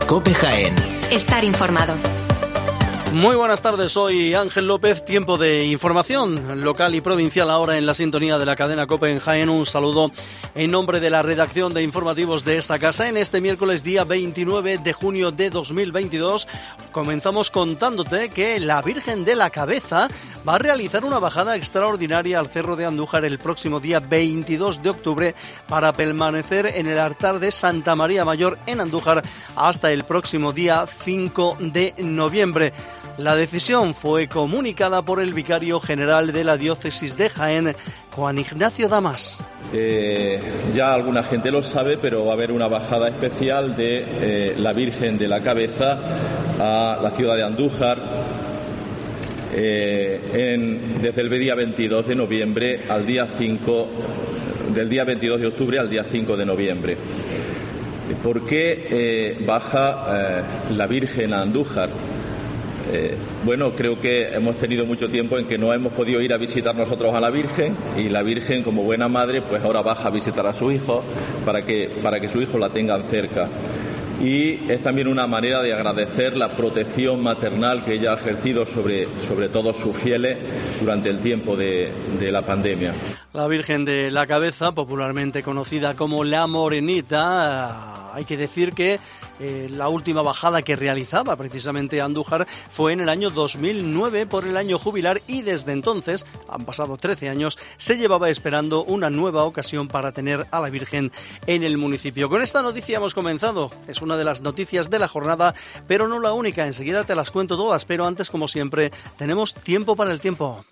COPE Jaén. Estar informado. Muy buenas tardes, soy Ángel López. Tiempo de información local y provincial ahora en la sintonía de la cadena COPE en Jaén. Un saludo en nombre de la redacción de informativos de esta casa. En este miércoles día 29 de junio de 2022 comenzamos contándote que la Virgen de la Cabeza va a realizar una bajada extraordinaria al Cerro de Andújar el próximo día 22 de octubre para permanecer en el altar de Santa María Mayor en Andújar hasta el próximo día 5 de noviembre. La decisión fue comunicada por el vicario general de la diócesis de Jaén, Juan Ignacio Damas. Ya alguna gente lo sabe, pero va a haber una bajada especial de la Virgen de la Cabeza a la ciudad de Andújar desde el día 22 de noviembre al día 5, del día 22 de octubre al día 5 de noviembre. ¿Por qué baja la Virgen a Andújar? Bueno, creo que hemos tenido mucho tiempo en que no hemos podido ir a visitar nosotros a la Virgen, y la Virgen, como buena madre, pues ahora baja a visitar a su hijo para que su hijo la tengan cerca. Y es también una manera de agradecer la protección maternal que ella ha ejercido sobre todos sus fieles durante el tiempo de la pandemia. La Virgen de la Cabeza, popularmente conocida como la Morenita, hay que decir que la última bajada que realizaba precisamente Andújar fue en el año 2009 por el año jubilar, y desde entonces, han pasado 13 años, se llevaba esperando una nueva ocasión para tener a la Virgen en el municipio. Con esta noticia hemos comenzado, es una de las noticias de la jornada, pero no la única. Enseguida te las cuento todas, pero antes, como siempre, tenemos tiempo para el tiempo.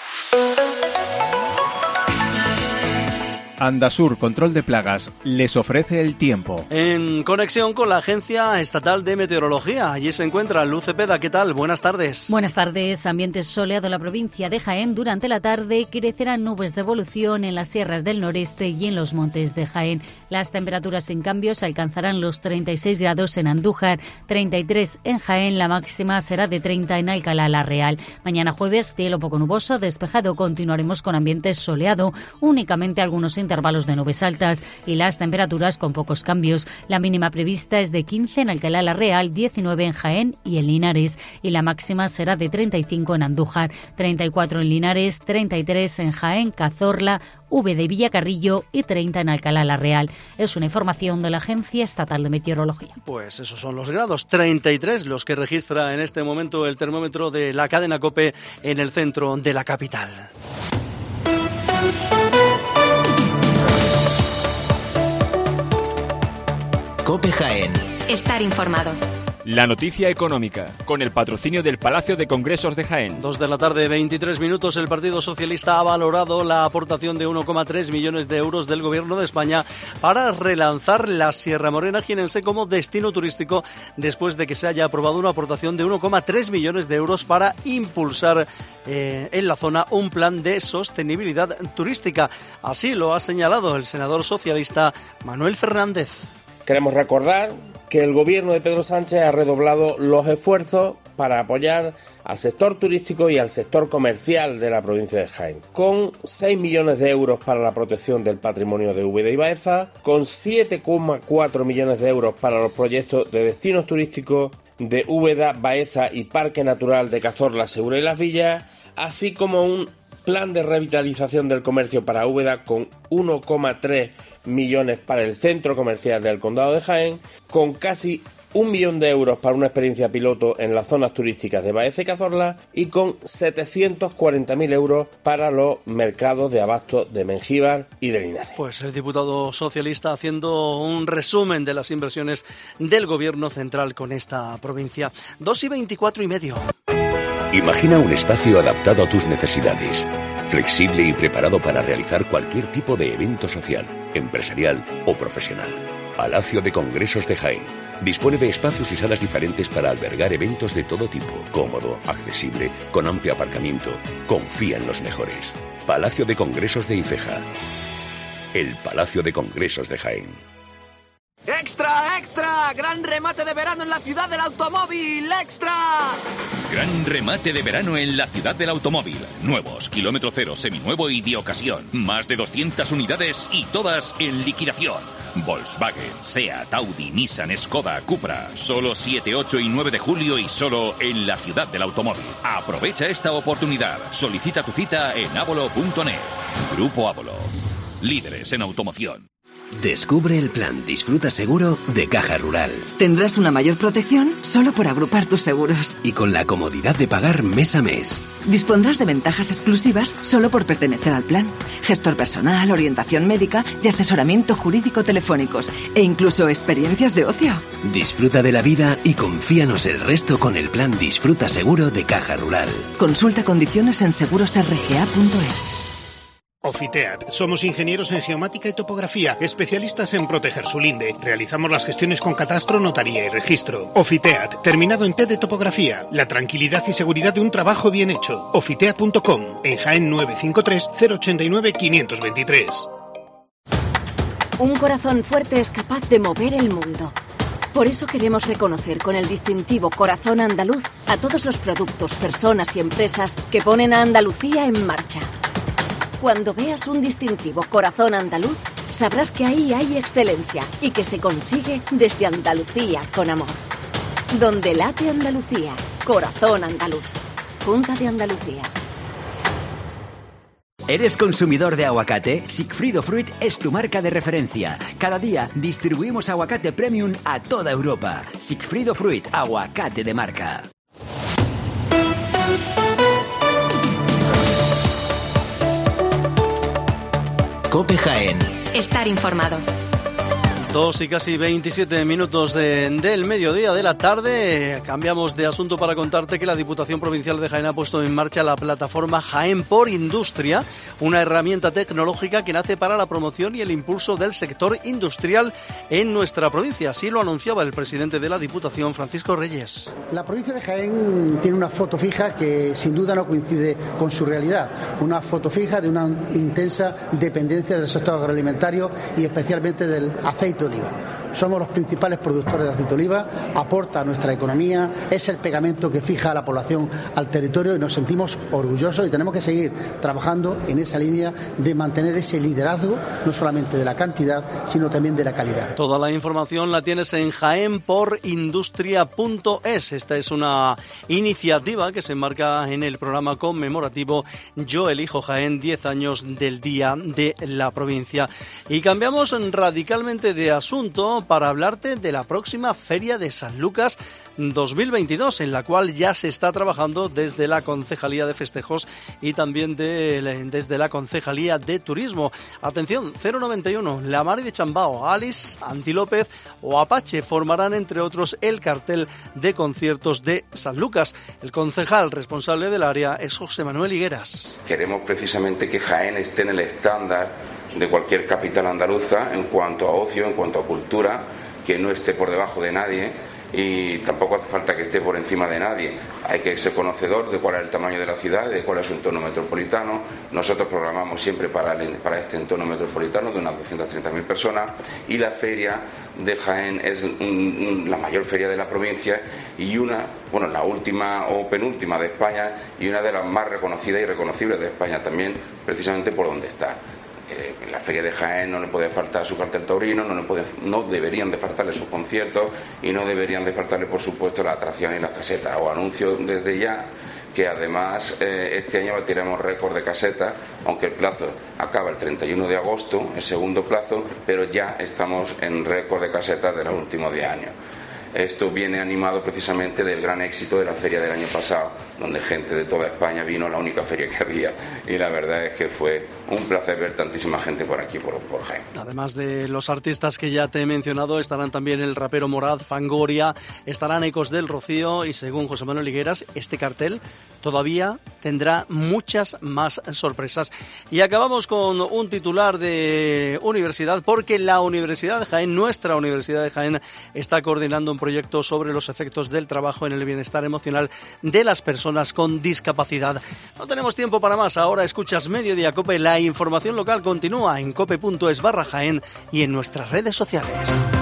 Andasur Control de Plagas les ofrece el tiempo. En conexión con la Agencia Estatal de Meteorología, allí se encuentra Luz Cepeda. ¿Qué tal? Buenas tardes. Buenas tardes. Ambiente soleado en la provincia de Jaén. Durante la tarde crecerán nubes de evolución en las sierras del noreste y en los montes de Jaén. Las temperaturas sin cambios alcanzarán los 36 grados en Andújar, 33 en Jaén. La máxima será de 30 en Alcalá la Real. Mañana jueves, cielo poco nuboso, despejado. Continuaremos con ambiente soleado, únicamente algunos intervalos de nubes altas y las temperaturas con pocos cambios. La mínima prevista es de 15 en Alcalá la Real, 19 en Jaén y en Linares, y la máxima será de 35 en Andújar, 34 en Linares, 33 en Jaén, Cazorla, Úbeda y Villacarrillo y 30 en Alcalá la Real. Es una información de la Agencia Estatal de Meteorología. Pues esos son los grados, 33 los que registra en este momento el termómetro de la cadena COPE en el centro de la capital. COPE Jaén. Estar informado. La noticia económica, con el patrocinio del Palacio de Congresos de Jaén. 2 de la tarde, 23 minutos. El Partido Socialista ha valorado la aportación de 1,3 millones de euros del Gobierno de España para relanzar la Sierra Morena jienense como destino turístico, después de que se haya aprobado una aportación de 1,3 millones de euros para impulsar en la zona un plan de sostenibilidad turística. Así lo ha señalado el senador socialista Manuel Fernández. Queremos recordar que el gobierno de Pedro Sánchez ha redoblado los esfuerzos para apoyar al sector turístico y al sector comercial de la provincia de Jaén, con 6 millones de euros para la protección del patrimonio de Úbeda y Baeza, con 7,4 millones de euros para los proyectos de destinos turísticos de Úbeda, Baeza y Parque Natural de Cazorla, Segura y Las Villas, así como un plan de revitalización del comercio para Úbeda con 1,3 millones para el centro comercial del Condado de Jaén, con casi 1 millón de euros para una experiencia piloto en las zonas turísticas de Baeza y Cazorla, y con 740.000 euros para los mercados de abasto de Mengíbar y de Linares. Pues el diputado socialista haciendo un resumen de las inversiones del Gobierno central con esta provincia. 2:24:30. Imagina un espacio adaptado a tus necesidades, flexible y preparado para realizar cualquier tipo de evento social, empresarial o profesional. Palacio de Congresos de Jaén. Dispone de espacios y salas diferentes para albergar eventos de todo tipo. Cómodo, accesible, con amplio aparcamiento. Confía en los mejores. Palacio de Congresos de Ifeja. El Palacio de Congresos de Jaén. ¡Extra, extra! ¡Gran remate de verano en la ciudad del automóvil! ¡Extra! Gran remate de verano en la ciudad del automóvil. Nuevos, kilómetro cero, seminuevo y de ocasión. Más de 200 unidades y todas en liquidación. Volkswagen, Seat, Audi, Nissan, Skoda, Cupra. Solo 7, 8 y 9 de julio y solo en la ciudad del automóvil. Aprovecha esta oportunidad. Solicita tu cita en avolo.net. Grupo Avolo. Líderes en automoción. Descubre el plan Disfruta Seguro de Caja Rural. Tendrás una mayor protección solo por agrupar tus seguros. Y con la comodidad de pagar mes a mes. Dispondrás de ventajas exclusivas solo por pertenecer al plan. Gestor personal, orientación médica y asesoramiento jurídico telefónicos. E incluso experiencias de ocio. Disfruta de la vida y confíanos el resto con el plan Disfruta Seguro de Caja Rural. Consulta condiciones en segurosrga.es. Ofiteat. Somos ingenieros en geomática y topografía, especialistas en proteger su linde. Realizamos las gestiones con catastro, notaría y registro. Ofiteat, terminado en T de topografía. La tranquilidad y seguridad de un trabajo bien hecho. Ofiteat.com. En Jaén 953 089 523. Un corazón fuerte es capaz de mover el mundo. Por eso queremos reconocer con el distintivo Corazón Andaluz a todos los productos, personas y empresas que ponen a Andalucía en marcha. Cuando veas un distintivo Corazón Andaluz, sabrás que ahí hay excelencia y que se consigue desde Andalucía con amor. Donde late Andalucía, Corazón Andaluz. Junta de Andalucía. ¿Eres consumidor de aguacate? Sigfrido Fruit es tu marca de referencia. Cada día distribuimos aguacate premium a toda Europa. Sigfrido Fruit, aguacate de marca. COPE Jaén. Estar informado. 2 y casi 27 minutos del mediodía de la tarde. Cambiamos de asunto para contarte que la Diputación Provincial de Jaén ha puesto en marcha la plataforma Jaén por Industria, una herramienta tecnológica que nace para la promoción y el impulso del sector industrial en nuestra provincia. Así lo anunciaba el presidente de la Diputación, Francisco Reyes. La provincia de Jaén tiene una foto fija que sin duda no coincide con su realidad. Una foto fija de una intensa dependencia del sector agroalimentario y especialmente del aceite de oliva. Somos los principales productores de aceite de oliva, aporta a nuestra economía, es el pegamento que fija a la población al territorio y nos sentimos orgullosos y tenemos que seguir trabajando en esa línea de mantener ese liderazgo, no solamente de la cantidad, sino también de la calidad. Toda la información la tienes en jaenporindustria.es. Esta es una iniciativa que se enmarca en el programa conmemorativo Yo Elijo Jaén, 10 años del Día de la Provincia. Y cambiamos radicalmente de asunto para hablarte de la próxima Feria de San Lucas 2022, en la cual ya se está trabajando desde la Concejalía de Festejos y también desde la Concejalía de Turismo. Atención, 091, La Mari de Chambao, Alice, Anti López o Apache formarán, entre otros, el cartel de conciertos de San Lucas. El concejal responsable del área es José Manuel Higueras. Queremos precisamente que Jaén esté en el estándar de cualquier capital andaluza en cuanto a ocio, en cuanto a cultura, que no esté por debajo de nadie y tampoco hace falta que esté por encima de nadie. Hay que ser conocedor de cuál es el tamaño de la ciudad, de cuál es su entorno metropolitano. Nosotros programamos siempre para este entorno metropolitano de unas 230.000 personas y la feria de Jaén es la mayor feria de la provincia y la última o penúltima de España y una de las más reconocidas y reconocibles de España también, precisamente por donde está. En la Feria de Jaén no le puede faltar su cartel taurino, no deberían de faltarle sus conciertos y no deberían de faltarle, por supuesto, las atracciones y las casetas. Os anuncio desde ya que además este año batiremos récord de casetas, aunque el plazo acaba el 31 de agosto, el segundo plazo, pero ya estamos en récord de casetas de los últimos 10 años. Esto viene animado precisamente del gran éxito de la feria del año pasado, donde gente de toda España vino a la única feria que había y la verdad es que fue un placer ver tantísima gente por aquí, por Jaén. Además de los artistas que ya te he mencionado, estarán también el rapero Morad, Fangoria, estarán Ecos del Rocío y, según José Manuel Higueras, este cartel todavía tendrá muchas más sorpresas. Y acabamos con un titular de universidad, porque la Universidad de Jaén, nuestra Universidad de Jaén, está coordinando un proyecto sobre los efectos del trabajo en el bienestar emocional de las personas con discapacidad. No tenemos tiempo para más. Ahora escuchas Mediodía Cope. La información local continúa en cope.es/Jaén y en nuestras redes sociales.